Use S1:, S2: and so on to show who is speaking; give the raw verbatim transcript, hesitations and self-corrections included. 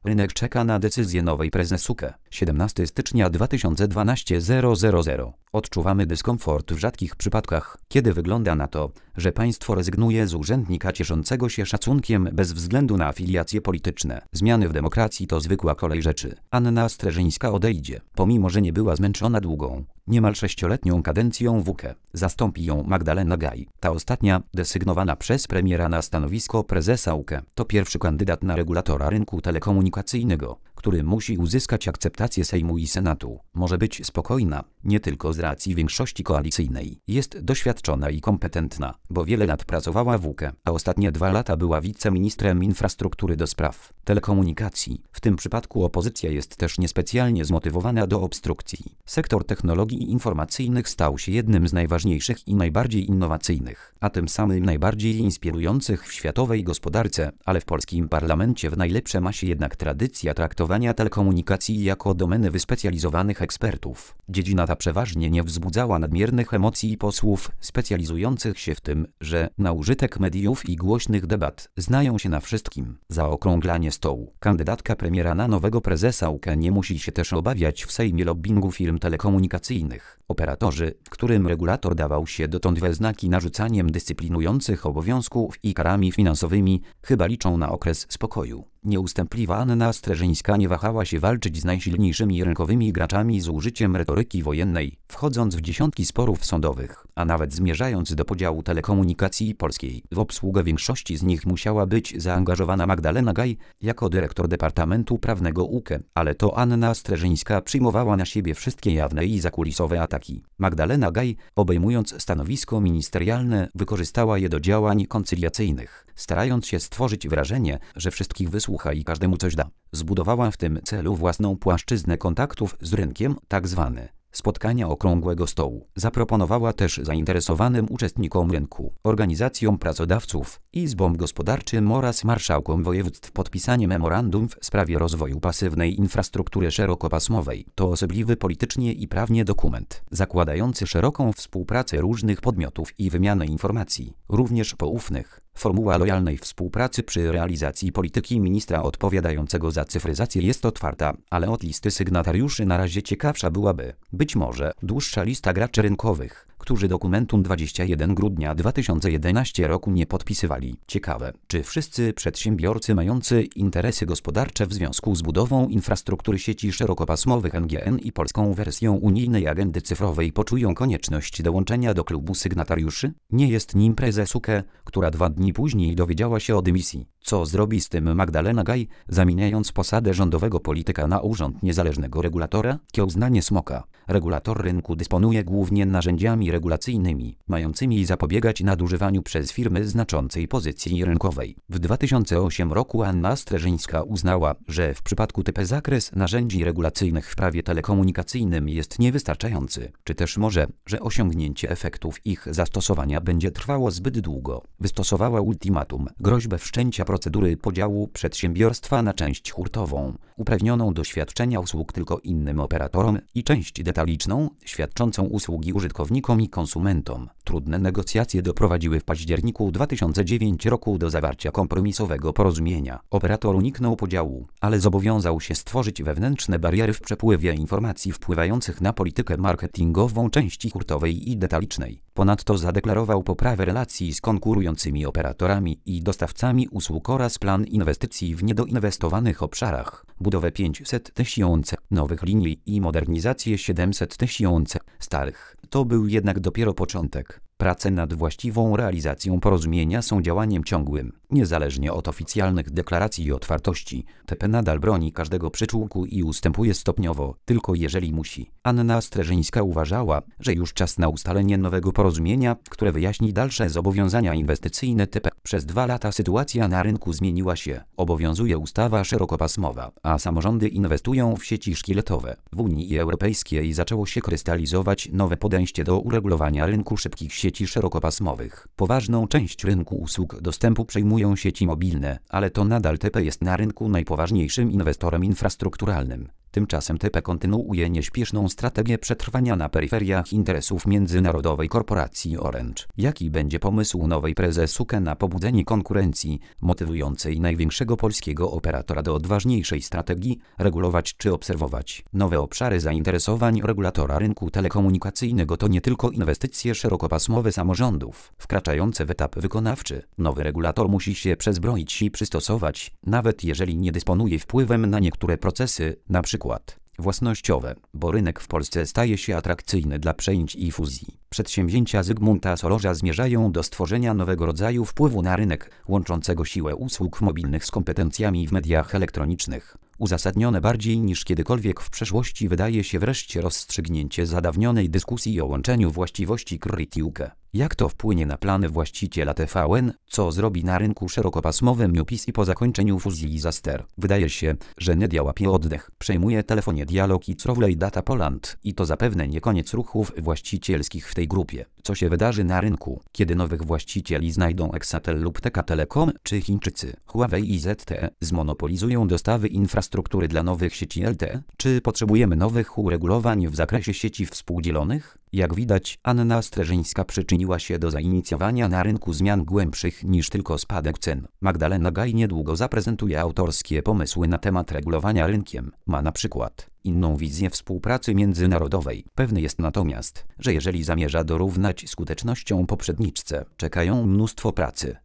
S1: Rynek czeka na decyzję nowej prezes U K E. siedemnastego stycznia dwa tysiące dwunastego. Odczuwamy dyskomfort w rzadkich przypadkach, kiedy wygląda na to, że państwo rezygnuje z urzędnika cieszącego się szacunkiem bez względu na afiliacje polityczne. Zmiany w demokracji to zwykła kolej rzeczy. Anna Streżyńska odejdzie, pomimo że nie była zmęczona długą, niemal sześcioletnią kadencją w U K E. Zastąpi ją Magdalena Gaj. Ta ostatnia, desygnowana przez premiera na stanowisko prezesa U K E, to pierwszy kandydat na regulatora rynku telekomunikacyjnego, który musi uzyskać akceptację Sejmu i Senatu. Może być spokojna, nie tylko z racji większości koalicyjnej. Jest doświadczona i kompetentna, bo wiele lat pracowała w U K E, a ostatnie dwa lata była wiceministrem infrastruktury do spraw telekomunikacji. W tym przypadku opozycja jest też niespecjalnie zmotywowana do obstrukcji. Sektor technologii informacyjnych stał się jednym z najważniejszych i najbardziej innowacyjnych, a tym samym najbardziej inspirujących w światowej gospodarce, ale w polskim parlamencie w najlepsze ma się jednak tradycja traktowania telekomunikacji jako domeny wyspecjalizowanych ekspertów. Dziedzina ta przeważnie nie wzbudzała nadmiernych emocji posłów specjalizujących się w tym, że na użytek mediów i głośnych debat znają się na wszystkim. Zaokrąglanie stołu. Kandydatka premiera na nowego prezesa U K E nie musi się też obawiać w Sejmie lobbingu firm telekomunikacyjnych. Operatorzy, którym regulator dawał się dotąd we znaki narzucaniem dyscyplinujących obowiązków i karami finansowymi, chyba liczą na okres spokoju. Nieustępliwa Anna Streżyńska nie wahała się walczyć z najsilniejszymi rynkowymi graczami z użyciem retoryki wojennej, wchodząc w dziesiątki sporów sądowych, a nawet zmierzając do podziału telekomunikacji polskiej. W obsługę większości z nich musiała być zaangażowana Magdalena Gaj jako dyrektor Departamentu Prawnego U K E, ale to Anna Streżyńska przyjmowała na siebie wszystkie jawne i zakulisowe ataki. Magdalena Gaj, obejmując stanowisko ministerialne, wykorzystała je do działań koncyliacyjnych, starając się stworzyć wrażenie, że wszystkich wysłucha i każdemu coś da. Zbudowała w tym celu własną płaszczyznę kontaktów z rynkiem, tak zwane spotkania okrągłego stołu. Zaproponowała też zainteresowanym uczestnikom rynku, organizacjom pracodawców, izbom gospodarczym oraz marszałkom województw podpisanie memorandum w sprawie rozwoju pasywnej infrastruktury szerokopasmowej. To osobliwy politycznie i prawnie dokument, zakładający szeroką współpracę różnych podmiotów i wymianę informacji, również poufnych. Formuła lojalnej współpracy przy realizacji polityki ministra odpowiadającego za cyfryzację jest otwarta, ale od listy sygnatariuszy na razie ciekawsza byłaby, być może, dłuższa lista graczy rynkowych, którzy dokumentu dwudziestego pierwszego grudnia dwa tysiące jedenastego roku nie podpisywali. Ciekawe, czy wszyscy przedsiębiorcy mający interesy gospodarcze w związku z budową infrastruktury sieci szerokopasmowych N G N i polską wersją unijnej agendy cyfrowej poczują konieczność dołączenia do klubu sygnatariuszy? Nie jest nim prezes U K E, która dwa dni później dowiedziała się o dymisji. Co zrobi z tym Magdalena Gaj, zamieniając posadę rządowego polityka na urząd niezależnego regulatora? Kiełznanie smoka. Regulator rynku dysponuje głównie narzędziami regulacyjnymi, mającymi zapobiegać nadużywaniu przez firmy znaczącej pozycji rynkowej. W dwa tysiące ósmym roku Anna Streżyńska uznała, że w przypadku T P zakres narzędzi regulacyjnych w prawie telekomunikacyjnym jest niewystarczający, czy też może, że osiągnięcie efektów ich zastosowania będzie trwało zbyt długo. Wystosowała ultimatum, groźbę wszczęcia procedury podziału przedsiębiorstwa na część hurtową, uprawnioną do świadczenia usług tylko innym operatorom i część detaliczną, świadczącą usługi użytkownikom i konsumentom. Trudne negocjacje doprowadziły w październiku dwa tysiące dziewiątego roku do zawarcia kompromisowego porozumienia. Operator uniknął podziału, ale zobowiązał się stworzyć wewnętrzne bariery w przepływie informacji wpływających na politykę marketingową części hurtowej i detalicznej. Ponadto zadeklarował poprawę relacji z konkurującymi operatorami i dostawcami usług oraz plan inwestycji w niedoinwestowanych obszarach, budowę pięćset tysięcy nowych linii i modernizację siedemset tysięcy starych. To był jednak dopiero początek. Prace nad właściwą realizacją porozumienia są działaniem ciągłym. Niezależnie od oficjalnych deklaracji i otwartości, T P nadal broni każdego przyczółku i ustępuje stopniowo, tylko jeżeli musi. Anna Streżyńska uważała, że już czas na ustalenie nowego porozumienia, które wyjaśni dalsze zobowiązania inwestycyjne T P. Przez dwa lata sytuacja na rynku zmieniła się. Obowiązuje ustawa szerokopasmowa, a samorządy inwestują w sieci szkieletowe. W Unii Europejskiej zaczęło się krystalizować nowe podejście do uregulowania rynku szybkich sieci szerokopasmowych. Poważną część rynku usług dostępu przejmują sieci mobilne, ale to nadal T P jest na rynku najpoważniejszym inwestorem infrastrukturalnym. Tymczasem T P kontynuuje nieśpieszną strategię przetrwania na peryferiach interesów międzynarodowej korporacji Orange. Jaki będzie pomysł nowej prezes U K E na pobudzenie konkurencji, motywującej największego polskiego operatora do odważniejszej strategii, regulować czy obserwować? Nowe obszary zainteresowań regulatora rynku telekomunikacyjnego to nie tylko inwestycje szerokopasmowe samorządów, wkraczające w etap wykonawczy. Nowy regulator musi się przezbroić i przystosować, nawet jeżeli nie dysponuje wpływem na niektóre procesy, na przykład własnościowe, bo rynek w Polsce staje się atrakcyjny dla przejęć i fuzji. Przedsięwzięcia Zygmunta Solorza zmierzają do stworzenia nowego rodzaju wpływu na rynek, łączącego siłę usług mobilnych z kompetencjami w mediach elektronicznych. Uzasadnione bardziej niż kiedykolwiek w przeszłości wydaje się wreszcie rozstrzygnięcie zaдаwnionej dyskusji o łączeniu właściwości K R I T i U K E. Jak to wpłynie na plany właściciela T V N, co zrobi na rynku szerokopasmowym U P I S po zakończeniu fuzji z Aster? Wydaje się, że Nedia łapie oddech, przejmuje Telefonie Dialog i Crowley Data Poland i to zapewne nie koniec ruchów właścicielskich w tej grupie. Co się wydarzy na rynku, kiedy nowych właścicieli znajdą Exatel lub T K Telekom, czy Chińczycy, Huawei i Z T E, zmonopolizują dostawy infrastruktury dla nowych sieci L T E? Czy potrzebujemy nowych uregulowań w zakresie sieci współdzielonych? Jak widać, Anna Streżyńska przyczyniła się do zainicjowania na rynku zmian głębszych niż tylko spadek cen. Magdalena Gaj niedługo zaprezentuje autorskie pomysły na temat regulowania rynkiem. Ma na przykład inną wizję współpracy międzynarodowej. Pewny jest natomiast, że jeżeli zamierza dorównać skutecznością poprzedniczce, czekają mnóstwo pracy.